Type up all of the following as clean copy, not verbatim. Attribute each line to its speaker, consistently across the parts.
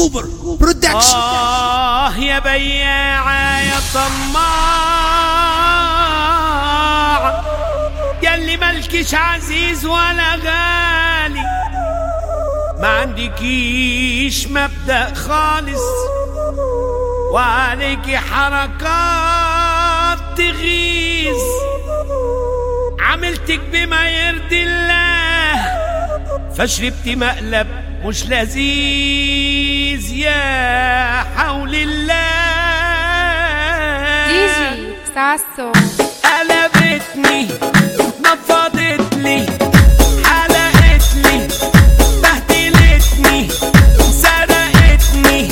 Speaker 1: كوبر برودكشن.
Speaker 2: يا بياعة يا طماع ياللي ملكش عزيز ولا غالي، ما عندكيش مبدأ خالص وعليكي حركات تغيظ، عملتك بما يرضي الله فشربتي مقلب مش لذيذ. يا حول الله
Speaker 3: ديجي ساسو
Speaker 2: قلبتني نفضتلي حلقتلي بهدلتني سرقتني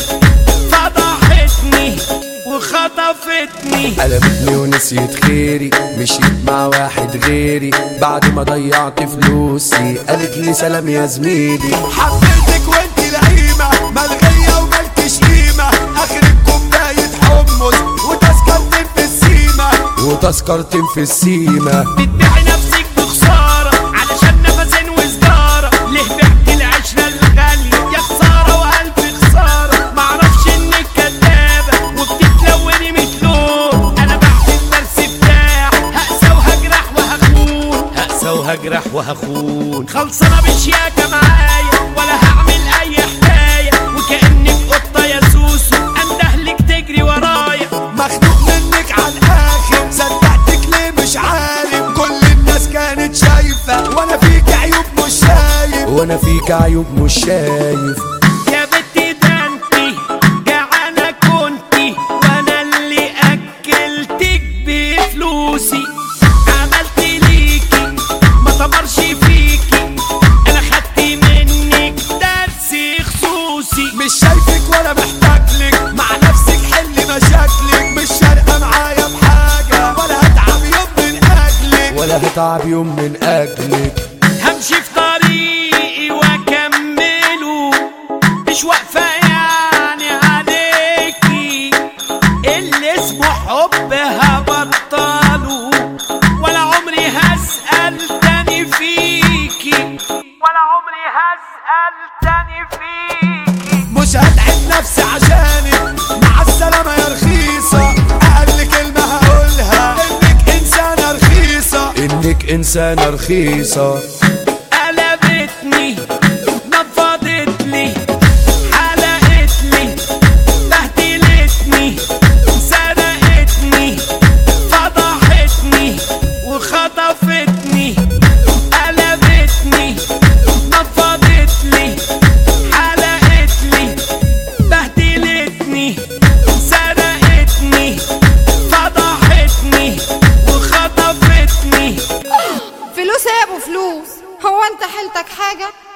Speaker 2: فضحتني وخطفتني،
Speaker 4: قلبتني ونسيت خيري، مشيت مع واحد غيري بعد ما ضيعت فلوسي، قالت لي سلام يا زميلي.
Speaker 5: حبيتك وانت لعيمة ملغية ومالكش قيمة، اخرك كوباية حمص وتذكرتين في السيمة
Speaker 4: وتذكرتين في السيمة.
Speaker 2: بتبيعي نفسك بخسارة علشان نفسين وسجارة، ليه بعت العشرة الغالية يا خسارة وألف خسارة، معرفش انك كدابة وبتتلوني متلون، انا بعت الدرس بتاع هقسى وهجرح وهخون، هقسى وهجرح وهخون، خلصانة بشياكة معايا ولا هعمل اي حكاية، وكأنك قطة يا سوسو اندهلك تجري ورايا،
Speaker 5: مخنوق منك على الاخر صدقتك ليه مش عارف، كل الناس كانت شايفة وانا فيك عيوب مش شايف،
Speaker 4: وانا فيك عيوب مش شايف.
Speaker 2: يا بنتي ده انتي جعانة كنتي وانا اللي اكلتك بفلوسي، عملت ليكي ما تمرش فيكي، انا خدت منك درس خصوصي،
Speaker 5: مش شايفك ولا محتاجلك، مع نفسك حلي مشاكلك، مش شارقة معايا بحاجة ولا هتعب يوم من اجلك،
Speaker 4: ولا هتعب يوم من اجلك.
Speaker 2: همشي في طريقي واكمله مش واقفة يعني عليكي، اللي اسمه حب هبطله ولا عمري هسأل تاني فيكي، ولا عمري هسأل تاني فيكي،
Speaker 5: مش هتعب نفسي عشانك، مع السلامة يا رخيصة، اقل كلمة هقولها انك انسانة رخيصة،
Speaker 4: انك انسانة رخيصة.
Speaker 2: قلبتني نفضتلي حلقتلي بهدلتني سرقتني فضحتني وخطفتني، قلبتني نفضتلي حلقتلي بهدلتني سرقتني فضحتني وخطفتني.
Speaker 3: فلوس يا ابو فلوس، هو انت حيلتك حاجة؟